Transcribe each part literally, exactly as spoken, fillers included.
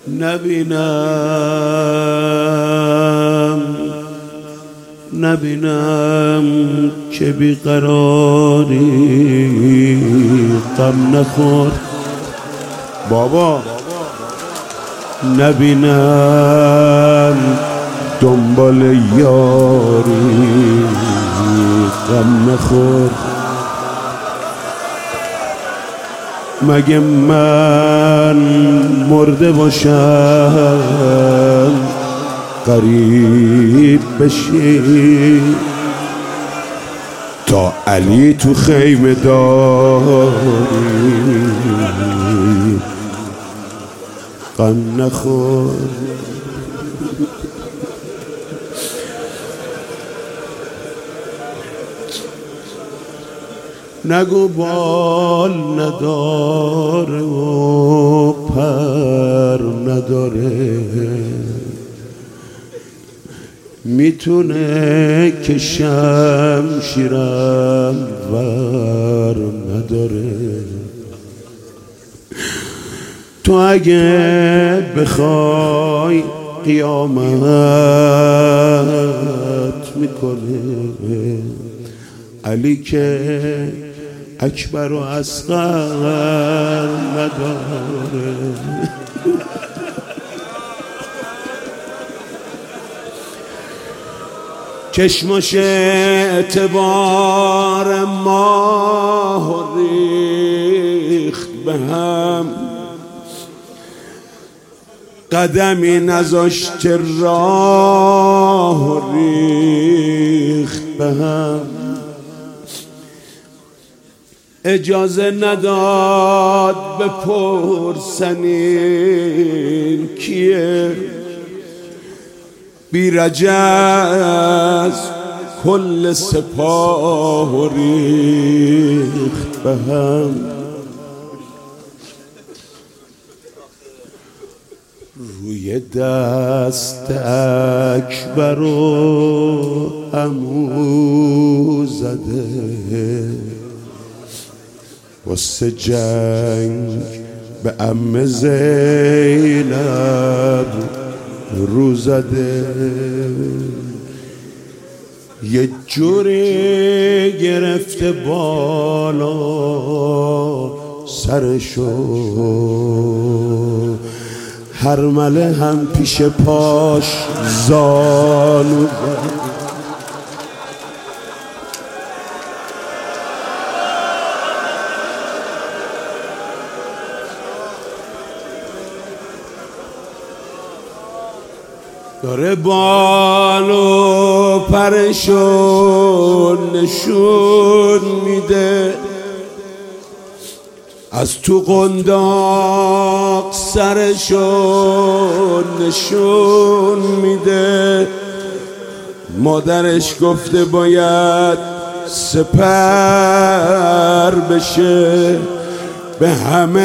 نبینم نبینم که بیقراری غم نخور بابا، نبینم دنبال یاری غم نخور. مگه من مرده باشم غریب بشی تا علی تو خیمه داری غم نخور. نگو بال نداره و پر نداره، میتونه که شمشیرم ور نداره. تو اگه بخوای قیامت میکنه، علی که اکبر و اصغر نداره. چشماش اعتبار ماه ریخت به هم، قدمی نذاشت راه ریخت به هم. اجازه نداد بپرسنین کیه، بیرجز کل سپاه ریخت به هم. روی دست اکبر و عمو زده، واسه جنگ به عم زینب رو زده. یه جوری گرفته بالا سرشو، هر مله هم پیش پاش زانو زد. داره بالو پرشون نشون میده، از تو قنداق سرشون نشون میده. مادرش گفته باید سپر بشه، به همه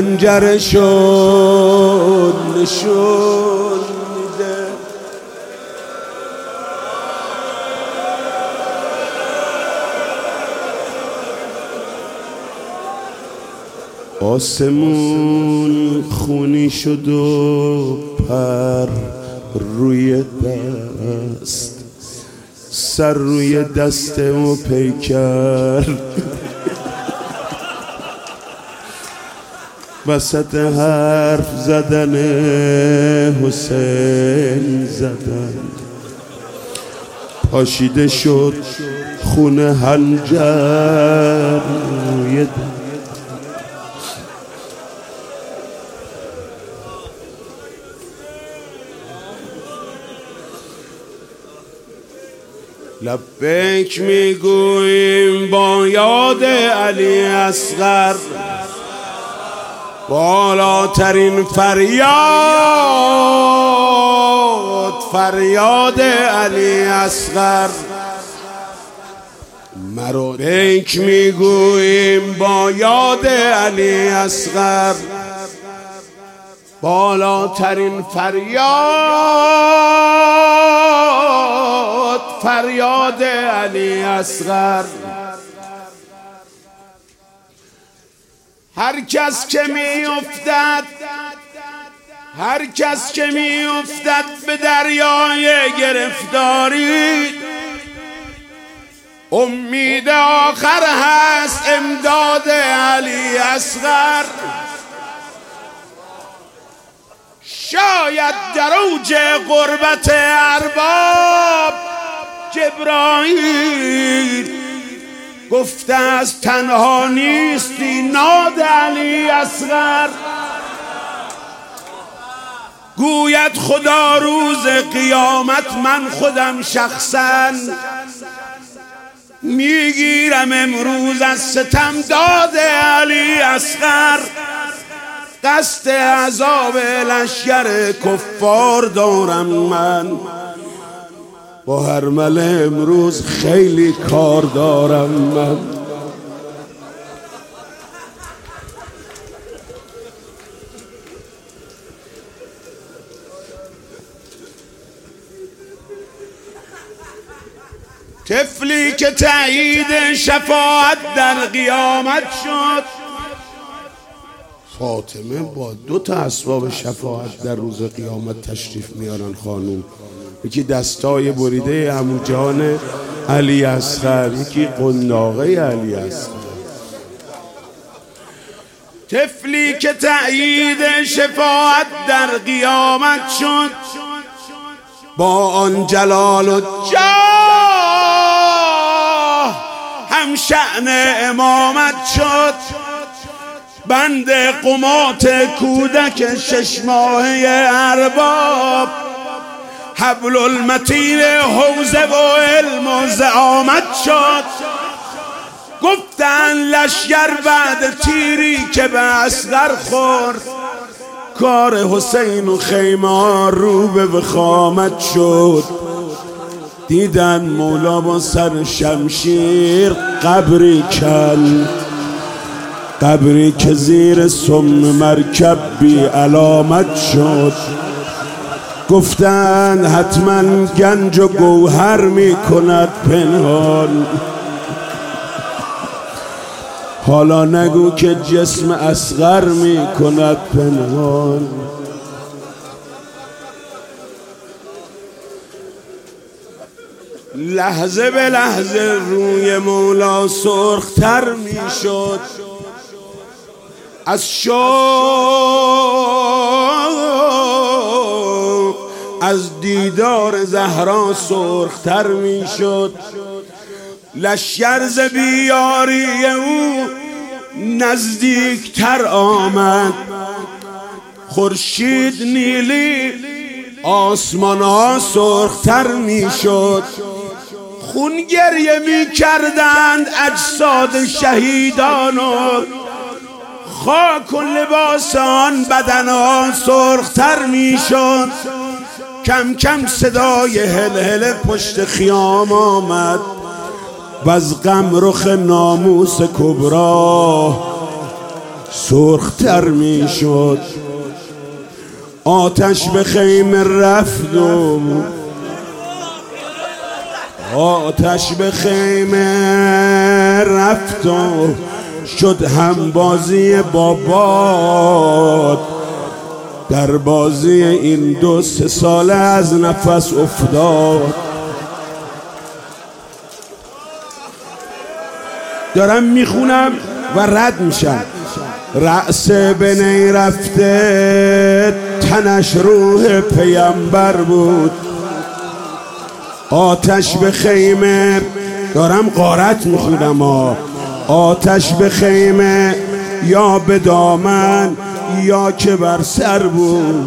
هنجرشون نشون. آسمون خونی شد و پر روی دست، سر روی دست و پیکر وسط حرف زدن حسین زدن، پاشیده شد خون هنجر روی دست. لبیک میگوییم با یاد علی اصغر، بالاترین فریاد فریاد علی اصغر. مرو بیک میگوییم با یاد علی اصغر، بالاترین فریاد فریاد علی اصغر. هر کس که می افتد هر کس که می افتد به دریای گرفتاری امید آخر هست امداد علی اصغر. شاید در اوج غربت ارباب جبرائیل گفته است تنها نیستی ناد علی اصغر. گوید خدا روز قیامت من خودم شخصا میگیرم امروز از ستم داد علی اصغر. قصد عذاب لشکر کفار دارم من، با هرمله امروز خیلی کار دارم من. طفلی که تایید شفاعت در قیامت شد، فاطمه با دو تا اسباب شفاعت در روز قیامت تشریف میارن خانوم. یکی دستای بریده عمو جان علی اصغر، یکی قنداقه علی اصغر. طفلی که تایید شفاعت در قیامت شد، با آن جلال و جاه هم شأن امامت شد. بند قمات کودک شش ماهه ارباب، حبل المتین حوزه و علم و زعامت شد. گفتن لشکر بعد تیری که به اصغر خورد، کار حسین و خیمه رو به وخامت شد. دیدن مولا با سر شمشیر قبری کن، قبری که زیر سم مرکب بی علامت شد. گفتند حتما گنج و گوهر می کند پنهان، حالا نگو که جسم اصغر می کند پنهان. لحظه به لحظه روی مولا سرختر می شد، از شوق از دیدار زهرا سرختر می شد. لشکر ز بیاری او نزدیکتر آمد، خورشید نیلی آسمان ها سرختر می شد. خون گریه می کردند اجساد شهیدان و خاک و لباس آن بدن ها سرختر می شد. کم کم صدای هل هل پشت خیام آمد و از غم رخ ناموس کبرا سرختر می شد. آتش به خیمه رفت و آتش به خیمه رفت و شد هم بازی بابات. در بازی این دو سه ساله از نفس افتاد. دارم میخونم و رد میشم. رأس به نی رفته تنش روح پیامبر بود. آتش به خیمه، دارم غارت میخونم ها. آتش به خیمه یا به دامن یا که بر سر بود.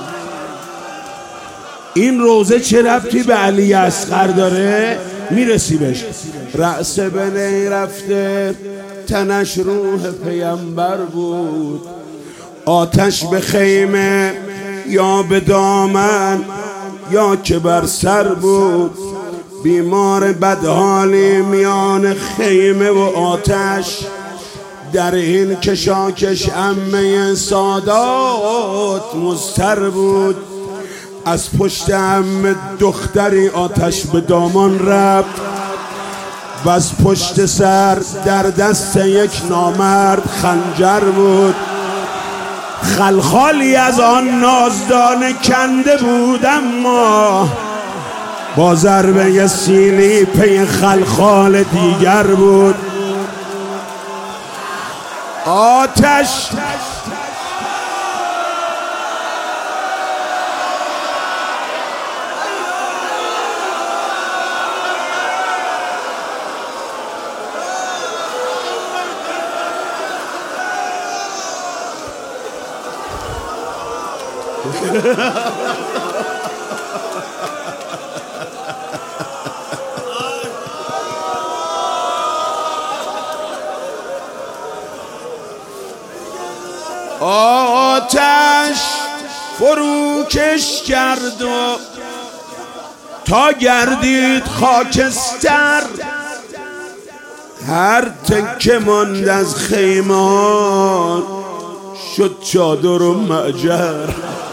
این روزه چه ربطی به علی اصغر داره؟ میرسی بهش. رأس به نی رفته تنش روح پیامبر بود. آتش به خیمه یا به دامن یا که بر سر بود. بیمار بدحالی میان خیمه و آتش، در این کشاکش عمه سادات مضطر بود. از پشت عمه دختری آتش به دامان رفت و از پشت سر در دست یک نامرد خنجر بود. خلخالی از آن نازدانه کنده بود، اما با ضربه سیلی پی خلخال دیگر بود. آتش آتش فروکش کرد و تا گردید خاکستر، هر تکه ماند از خیمات شد چادر و معجر.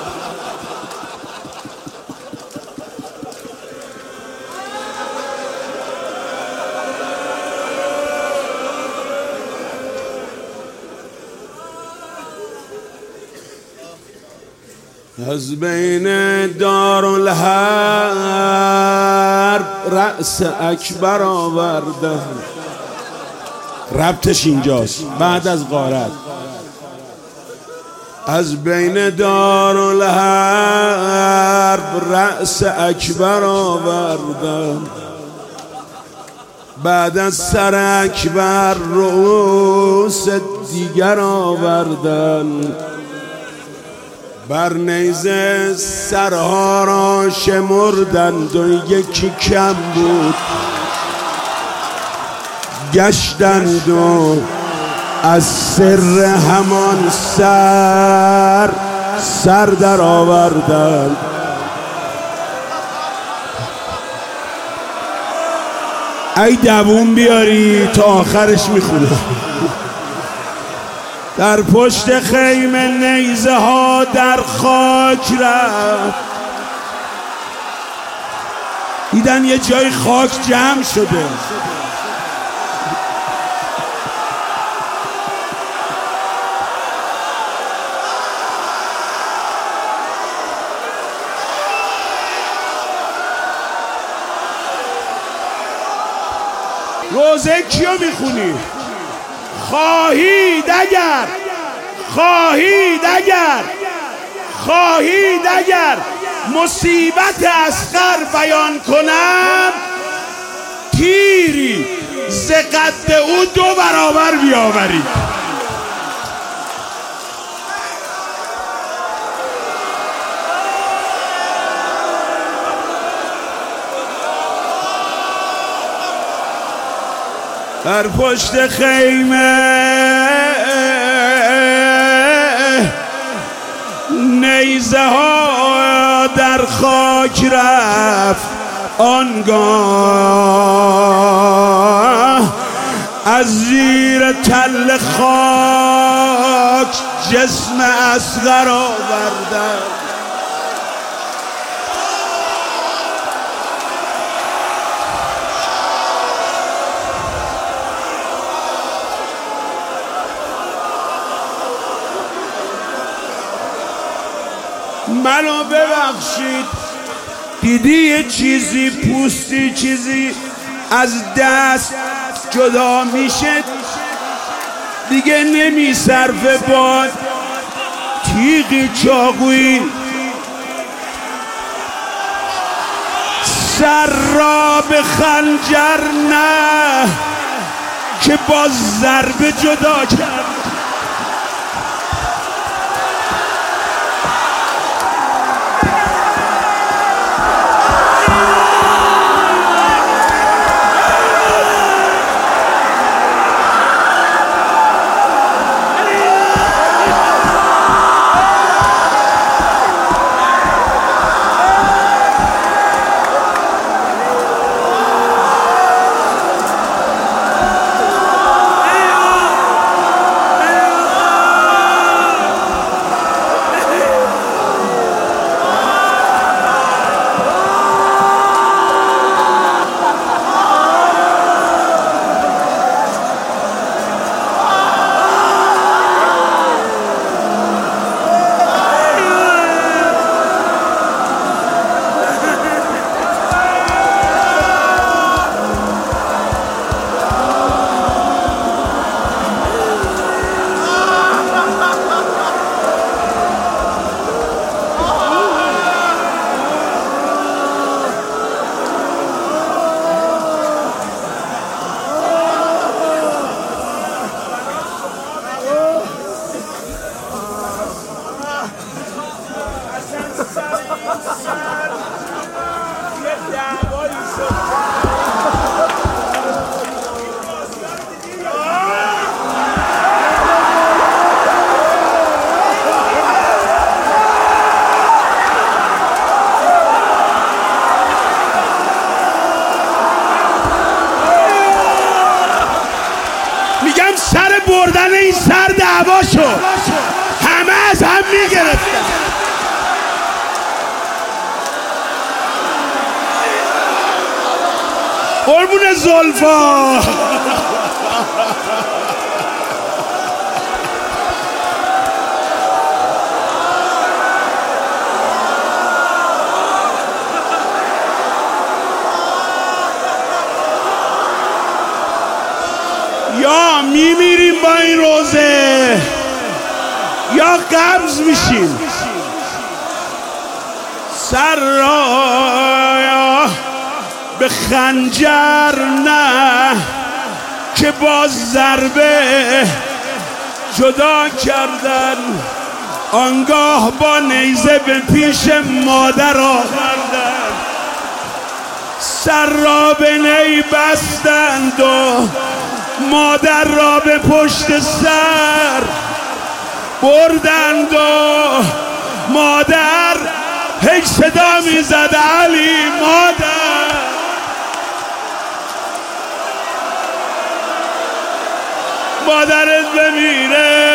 از بین دارالحرب رأس اکبر آورده. ربطش اینجاست بعد از غارت. از بین دارالحرب رأس اکبر آورده، بعد از سر اکبر رؤوس دیگر آوردن. بر نیزه سرها را شمردند و یکی کم بود، گشتند و از سر همان سر سر در آوردند. ای دووم بیاری تا آخرش میخونم. در پشت خیمه نیزه ها در خاک رفت، دیدن یه جای خاک جمع شده. روزه کیو میخونی؟ خواهید اگر خواهید اگر خواهید اگر مصیبت اصغر بیان کنم، تیری ز قد او دو برابر بیاورید. در پشت خیمه نیزه ها در خاک رفت، آنگاه از زیر تل خاک جسم اصغر آوردن. منو ببخشید، دیدی یه چیزی پوستی چیزی از دست جدا میشه دیگه نمیصرفه، باد تیغی چاقویی سر را به خنجر نه که با ضربه جدا کرد. این سر دعوا شد، همه از هم میگرفتن. قربون زلفا یا میمیریم با این روزه یا قبض میشیم. سر را به خنجر نه که با ضربه جدا کردن، آنگاه با نیزه به پیش مادر آوردن. سر را به نی بستند و مادر را به پشت سر بردند و مادر هیچ صدا میزد علی مادر. مادرت بمیره.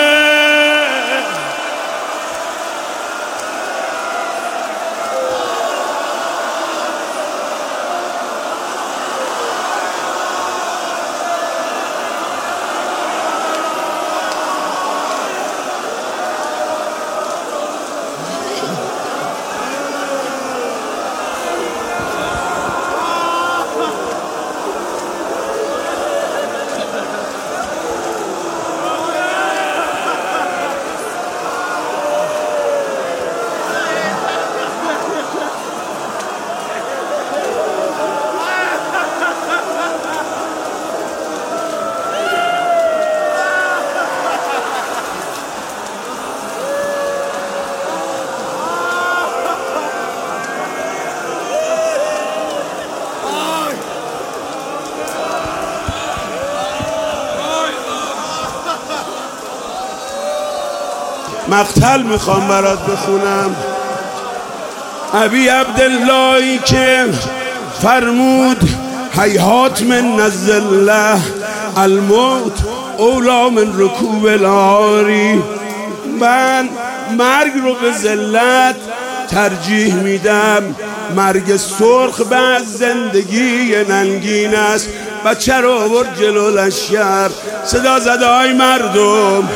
مقتل میخوام برات بخونم. ابی عبداللهی که فرمود هیهات من الذله الموت اولی من رکوب العاری. من مرگ رو به ذلت ترجیح میدم. مرگ سرخ بعد زندگی ننگین است. بچه رو آورد جلو لشکر، صدا زده های مردم.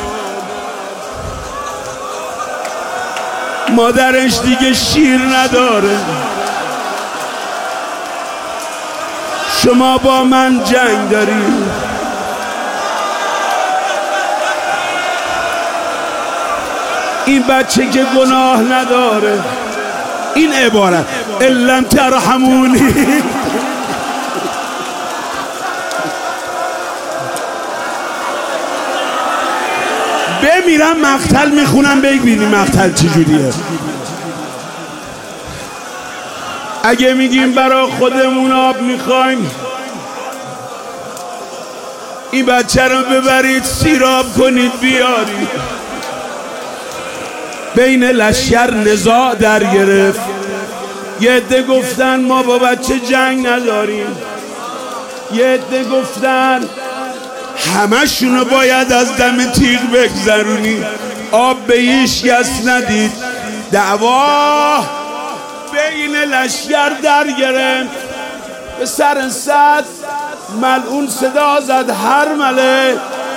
مادرش دیگه شیر نداره، شما با من جنگ داری. این بچه که گناه نداره. این عبارت الم ترحمونی. بمیرم مقتل میخونم ببینی مقتل چجوریه. اگه میگیم برا خودمون آب میخوایم، این بچه رو ببرید سیراب کنید بیارید. بین لشکر نزاع در گرفت. یه عده گفتن ما با بچه جنگ نداریم، یه عده گفتن همه شونو باید از دم تیغ بگذرونی. آب به هیچ کس ندید. دعوا بین لشکر در گرفت. به سر صد ملعون صدا زد هر مله.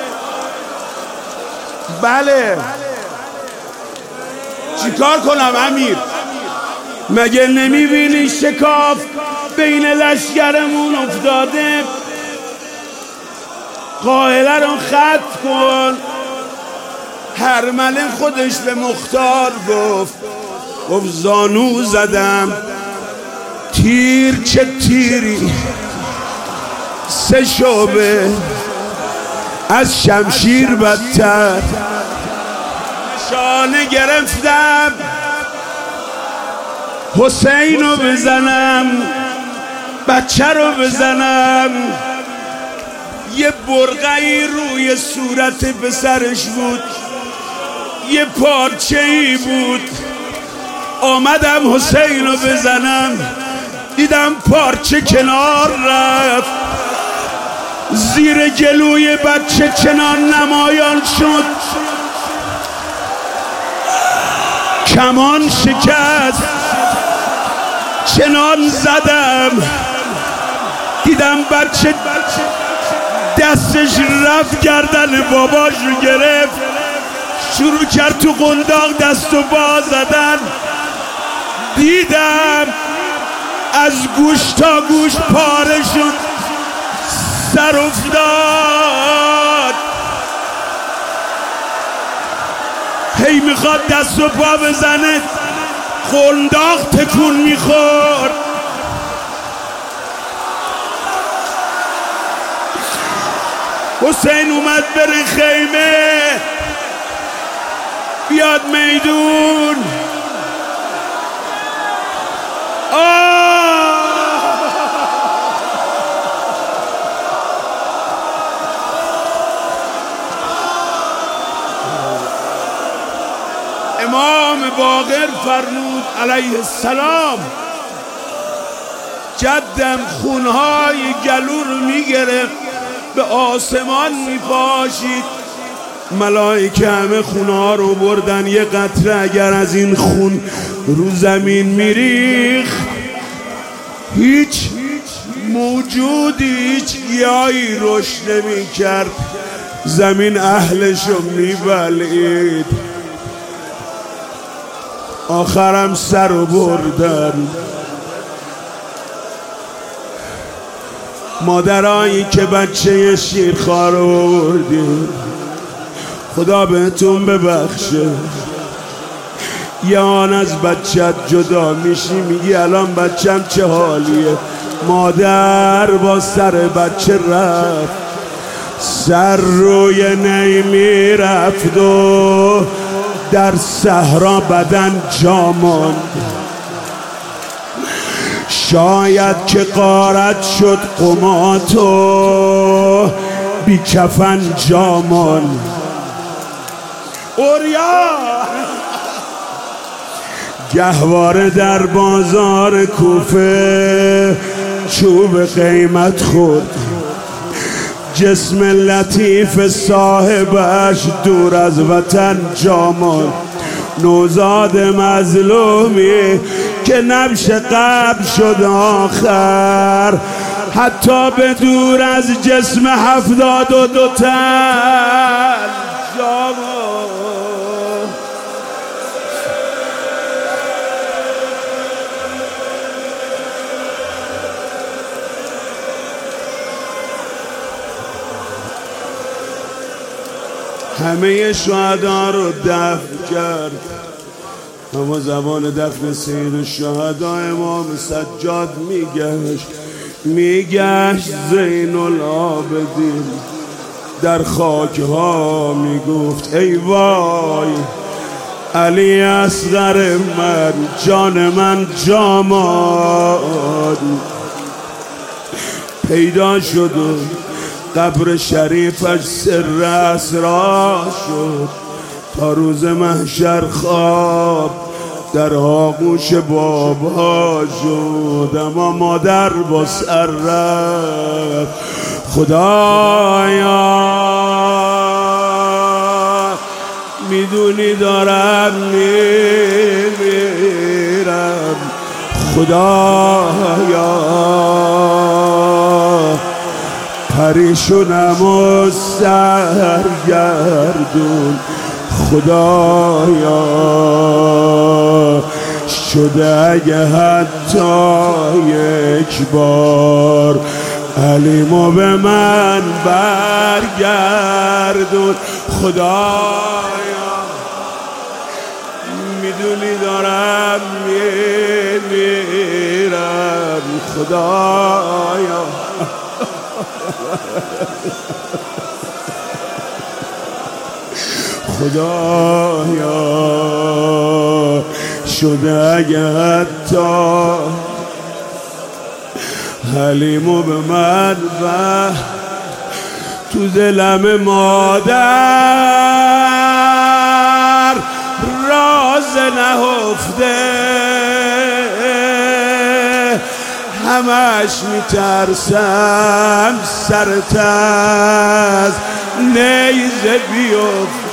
بله چیکار کنم امیر؟ مگه نمیبینی شکاف بین لشکرمون افتاده؟ قائله رو خط کن. هرمله خودش به مختار گفت گفت زانو زدم تیر چه تیری، سه شعبه از شمشیر بدتر. نشانه گرفتم حسین رو بزنم، بچه رو بزنم. یه برقعی روی صورت پسرش بود، یه پارچه ای بود. آمدم حسین رو بزنم، دیدم پارچه کنار رفت. زیر گلوی بچه چنان نمایان شد، کمان شکست، چنان زدم دیدم بچه دستش رفت گردن باباش رو گرفت، شروع کرد تو قنداق دست و پا زدن. دیدم از گوش تا گوش پاره شد، سر افتاد، هی میخواد دست و پا بزنه، قنداق تکون میخورد. حسین اومد بره خیمه، بیاد میدون. امام باقر فرمود علیه السلام جدم خونهای گلو رو میگرفت به آسمان میپاشید، ملائکه همه خونها رو بردن، یه قطره اگر از این خون رو زمین میریخت هیچ موجودی هیچ گیاهی رشد نمیکرد، زمین اهلشو میبلعید. آخرم سر رو بردن. مادرایی که بچه شیرخوار رو بردید خدا بهتون ببخشه. یه آن از بچت جدا میشی میگی الان بچم چه حالیه. مادر با سر بچه رفت، سر روی نیمی رفت و در صحرا بدن جا ماند. شاید که غارت شد قماتو بی کفن جا ماند. اوریا گهواره در بازار کوفه چوب قیمت خورد، جسم لطیف صاحبش دور از وطن جا ماند. نوزاد مظلومی که نبش قبل شد آخر، حتی به دور از جسم هفتاد و دو تن جا ماند. همه شهدا رو دفن کرد، اما زبان دفن سید الشهدا امام سجاد میگشت میگشت زین العابدین در خاک ها میگفت ای وای علی اصغر من، جان من جا ماند. پیدا شد و قبر شریفش سر اسرار شد، تا روز محشر خواب در آغوش بابا شد. اما مادر با سر رفت. خدایا میدونی دارم میمیرم، خدایا پریشونم و سرگردون، خدایا شده اگه حتی یک بار علیمو به من برگردون. خدایا میدونی دارم میمیرم، خدایا خدایا شده اگه حتی حلیمو به من و تو دلم مادر راز نهفته، همش میترسم سرت از نیزه بیفت.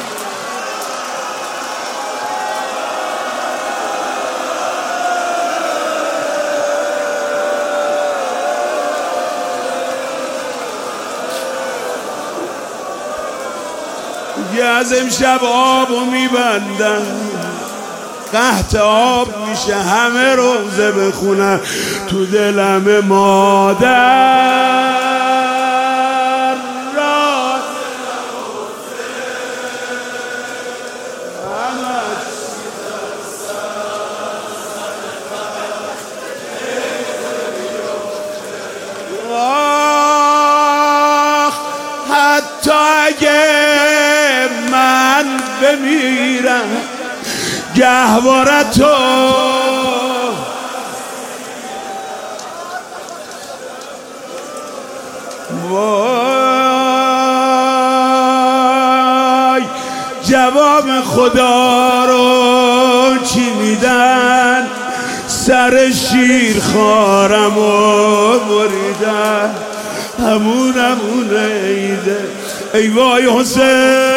یه از امشب آبو میبندم، قحط آب میشه همه روزه بخونم تو دلم مادر را آخ حتی اگه من بمیرم گهواره تو وای جواب خدا رو چی میدن؟ سر شیر خارم و مریدن همون همون عیده. ای وای حسین